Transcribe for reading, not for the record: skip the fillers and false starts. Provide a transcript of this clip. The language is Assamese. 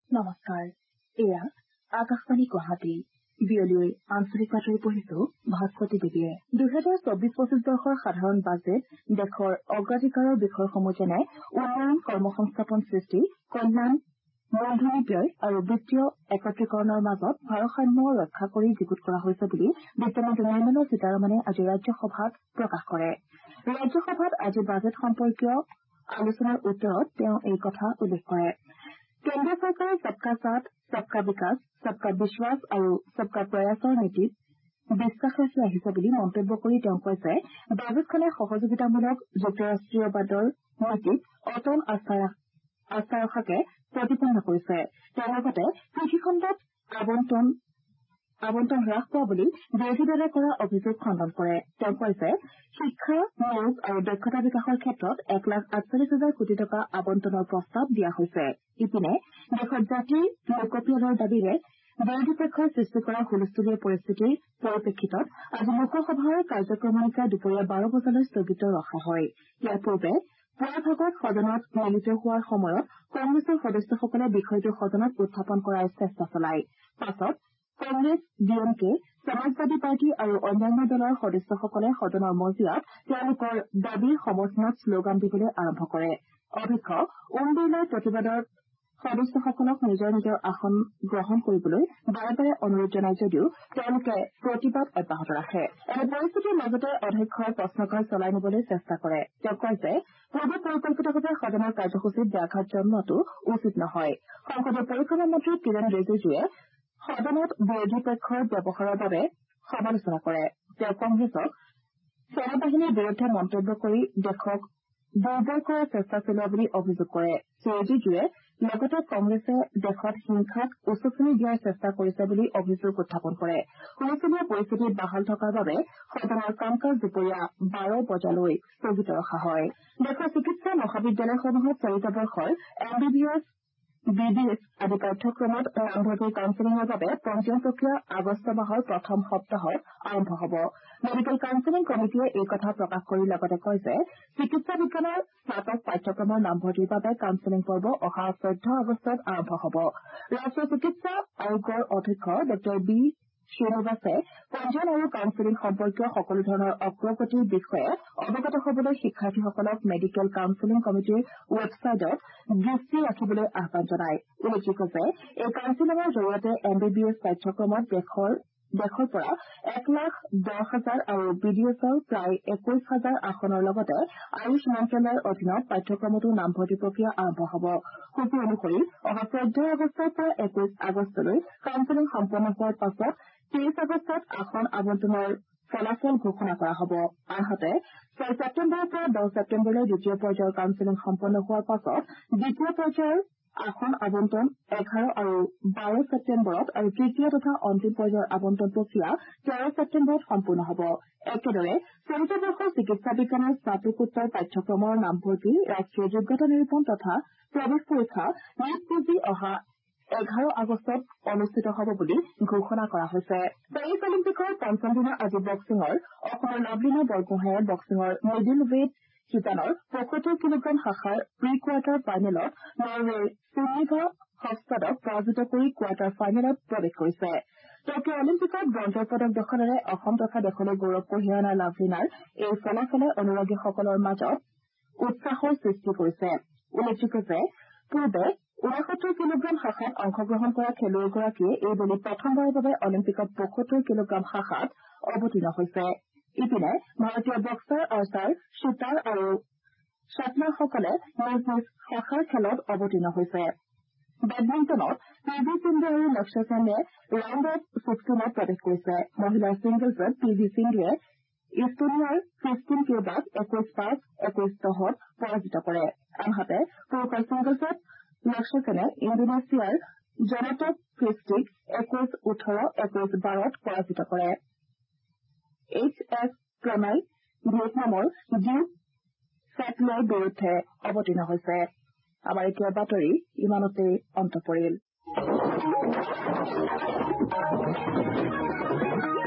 নমস্কাৰ এয়া আকাশবাণী গুৱাহাটী বিয়লিৰ আঞ্চলিক বাতৰি পঢ়িছো ভাস্বতী দেৱীয়ে 2024-25 বৰ্ষৰ সাধাৰণ বাজেট দেশৰ অগ্ৰাধিকাৰৰ বিষয়সমূহ যেনে উন্নয়ন কৰ্মসংস্থাপন সৃষ্টি কল্যাণ মূলধনী ব্যয় আৰু বিত্তীয় একত্ৰীকৰণৰ মাজত ভাৰসাম্য ৰক্ষা কৰি যুগুত কৰা হৈছে বুলি বিত্তমন্ত্ৰী নিৰ্মলা সীতাৰমণে আজি ৰাজ্যসভাত প্ৰকাশ কৰে ৰাজ্যসভাত আজি বাজেট সম্পৰ্কীয় আলোচনাৰ উত্তৰত তেওঁ এই কথা উল্লেখ কৰে কেন্দ্ৰ চৰকাৰে সবকা সাথ সবকা বিকাশ সবকা বিশ্বাস আৰু সবকা প্ৰয়াসৰ নীতিত বিশ্বাস ৰাখি আহিছে বুলি মন্তব্য কৰি তেওঁ কয় যে বাজেটখনে সহযোগিতামূলক যুক্তৰাষ্ট্ৰীয়বাদৰ নীতিত অটল আস্থা ৰখাকে প্ৰতিপন্ন কৰিছে তেওঁ লগতে কৃষিখণ্ডত আবণ্টন হ্ৰাস পোৱা বুলি বিৰোধী দলে কৰা অভিযোগ খণ্ডন কৰে তেওঁ কয় যে শিক্ষা নিয়োগ আৰু দক্ষতা বিকাশৰ ক্ষেত্ৰত 1,48,000 কোটি টকা আবণ্টনৰ প্ৰস্তাৱ দিয়া হৈছে ইপিনে দেশত জাতীয় লোকপিয়লৰ দাবীৰে বিৰোধী পক্ষই সৃষ্টি কৰা হুলস্থূলীয়া পৰিস্থিতিৰ পৰিপ্ৰেক্ষিতত আজি লোকসভাৰ কাৰ্যক্ৰমণিকা দুপৰীয়া 12 বজালৈ স্থগিত ৰখা হয় ইয়াৰ পূৰ্বে পুৱাৰ ভাগত সদনত মিলিত হোৱাৰ সময়ত কংগ্ৰেছৰ সদস্যসকলে বিষয়টো সদনত উত্থাপন কৰাৰ চেষ্টা চলায় পাছত কংগ্ৰেছ ডিএমকে সমাজবাদী পাৰ্টি আৰু অন্যান্য দলৰ সদস্যসকলে সদনৰ মজিয়াত তেওঁলোকৰ দাবীৰ সমৰ্থনত শ্লোগান দিবলৈ আৰম্ভ কৰে অধ্যক্ষ ওম বিৰলাই প্ৰতিবাদত সদস্যসকলক নিজৰ নিজৰ আসন গ্ৰহণ কৰিবলৈ বাৰে বাৰে অনুৰোধ জনাই যদিও তেওঁলোকে প্ৰতিবাদ অব্যাহত ৰাখে এনে পৰিস্থিতিৰ মাজতে অধ্যক্ষই প্ৰশ্নকাল চলাই নিবলৈ চেষ্টা কৰে তেওঁ কয় যে পূৰ্বে পৰিকল্পিতভাৱে সদনৰ কাৰ্যসূচীত ব্যাঘাত জন্মোৱাটো উচিত নহয় সংসদীয় পৰিক্ৰমা মন্ত্ৰী কিৰণ ৰিজিজুৱে সদনত বিৰোধী পক্ষৰ ব্যৱহাৰৰ বাবে সমালোচনা কৰে তেওঁ কংগ্ৰেছক সেনা বাহিনীৰ বিৰুদ্ধে মন্তব্য কৰি দেশক দুৰ্বল কৰাৰ চেষ্টা চলোৱা বুলি অভিযোগ কৰে শ্ৰীৰিজিজুৱে লগতে কংগ্ৰেছে দেশত হিংসাক উচচনি দিয়াৰ চেষ্টা কৰিছে বুলি অভিযোগ উত্থাপন কৰে হুলস্থূলীয়া পৰিস্থিতি বাহাল থকাৰ বাবে সদনৰ কাম কাজ দুপৰীয়া 12 বজালৈ স্থগিত ৰখা হয় দেশৰ চিকিৎসা মহাবিদ্যালয়সমূহত চলিত বৰ্ষৰ MBBS BDS আদি পাঠ্যক্ৰমত নামভৰ্তিৰ কাউন্সেলিঙৰ বাবে পঞ্জীয়ন প্ৰক্ৰিয়া আগষ্ট মাহৰ প্ৰথম সপ্তাহত আৰম্ভ হ'ব মেডিকেল কাউন্সেলিং কমিটিয়ে এই কথা প্ৰকাশ কৰি লগতে কয় যে চিকিৎসা বিজ্ঞানৰ স্নাতক পাঠ্যক্ৰমৰ নামভৰ্তিৰ বাবে কাউন্সেলিং পৰ্ব অহা 14 আগষ্টত আৰম্ভ হ'ব ৰাষ্ট্ৰীয় চিকিৎসা আয়োগৰ অধ্যক্ষ ডঃ বি শ্ৰীনিবাসে পঞ্জীয়ন আৰু কাউন্সেলিং সম্পৰ্কীয় সকলো ধৰণৰ অগ্ৰগতিৰ বিষয়ে অৱগত হ'বলৈ শিক্ষাৰ্থীসকলক মেডিকেল কাউন্সেলিং কমিটিৰ ৱেবছাইটত দৃষ্টি ৰাখিবলৈ আহ্বান জনায় উল্লেখযোগ্য যে এই কাউন্সেলিঙৰ জৰিয়তে MBBS পাঠ্যক্ৰমত দেশৰ পৰা 1,10,000 আৰু BDSৰ প্ৰায় 21,000 আসনৰ লগতে আয়ুষ মন্ত্ৰালয়ৰ অধীনত পাঠ্যক্ৰমতো নামভৰ্তি প্ৰক্ৰিয়া আৰম্ভ হ'ব সূচী অনুসৰি অহা 14 আগষ্টৰ পৰা 21 আগষ্টলৈ কাউন্সেলিং সম্পন্ন হোৱাৰ পাছত 23 আগষ্টত আসন আবণ্টনৰ ফলাফল ঘোষণা কৰা হ'ব আনহাতে 6 ছেপ্টেম্বৰৰ পৰা 10 ছেপ্টেম্বৰলৈ দ্বিতীয় পৰ্যায়ৰ কাউন্সেলিং সম্পন্ন হোৱাৰ পাছত দ্বিতীয় পৰ্যায়ৰ আসন আবণ্টন 11 আৰু 12 ছেপ্টেম্বৰত আৰু তৃতীয় তথা অন্তিম পৰ্যায়ৰ আবণ্টন প্ৰক্ৰিয়া 13 ছেপ্টেম্বৰত সম্পূৰ্ণ হ'ব একেদৰে চলিত বৰ্ষৰ চিকিৎসা বিজ্ঞানৰ স্নাতকোত্তৰ পাঠ্যক্ৰমৰ নামভৰ্তি ৰাষ্ট্ৰীয় যোগ্যতা নিৰূপণ তথা প্ৰৱেশ পৰীক্ষা নিট PG অহা 11 আগষ্টত অনুষ্ঠিত হ'ব বুলি ঘোষণা কৰা হৈছে পেৰিছ অলিম্পিকৰ পঞ্চম দিনা আজি বক্সিঙৰ অসমৰ লাভলীনা বৰগোহাঁইয়ে বক্সিঙৰ মিডল ৱেট শিতানৰ 75 কিলোগ্ৰাম শাখাৰ প্ৰি কোৱাৰ্টাৰ ফাইনেলত নৰৱেৰ সুনিভা হফষ্টাডক পৰাজিত কৰি কোৱাৰ্টাৰ ফাইনেলত প্ৰৱেশ কৰিছে টকিঅ' অলিম্পিকত ব্ৰঞ্জৰ পদক দখলেৰে অসম তথা দেশলৈ গৌৰৱ কঢ়িয়াই অনা লাভলীনাৰ এই ফলাফলে অনুৰাগীসকলৰ মাজত উৎসাহৰ সৃষ্টি কৰিছে উল্লেখযোগ্য যে পূৰ্বে 69 কিলোগ্ৰাম শাখাত অংশগ্ৰহণ কৰা খেলুৱৈগৰাকীয়ে এইবেলি প্ৰথমবাৰৰ বাবে অলিম্পিকত 75 কিলোগ্ৰাম শাখাত অৱতীৰ্ণ হৈছে ইপিনে ভাৰতীয় বক্সাৰ আৰ্চাৰ শুটাৰ আৰু শ্বাটলাৰসকলে নিজ নিজ শাখাৰ খেলত অৱতীৰ্ণ হৈছে বেডমিণ্টনত PV সিন্ধু আৰু লক্ষ্য সেনে ৰাউণ্ড অৱ 16ত প্ৰৱেশ কৰিছে মহিলাৰ ছিংগলছত PV সিন্ধুৱে ইষ্টনিয়াৰ ক্ৰিষ্টিন কিউবাক 21-5 21-10ত পৰাজিত কৰে আনহাতে পুৰুষৰ ছিংগলছত লক্ষ্য সেনে ইণ্ডোনেছিয়াৰ জনটক ক্ৰিষ্টিক 21-18 21-12ত পৰাজিত কৰে HS প্ৰণয় ভিয়েটনামৰ ডিউক ফেটলৰ বিৰুদ্ধে অৱতীৰ্ণ হৈছে আমাৰ এতিয়া বাতৰি ইমানতে অন্ত পৰিল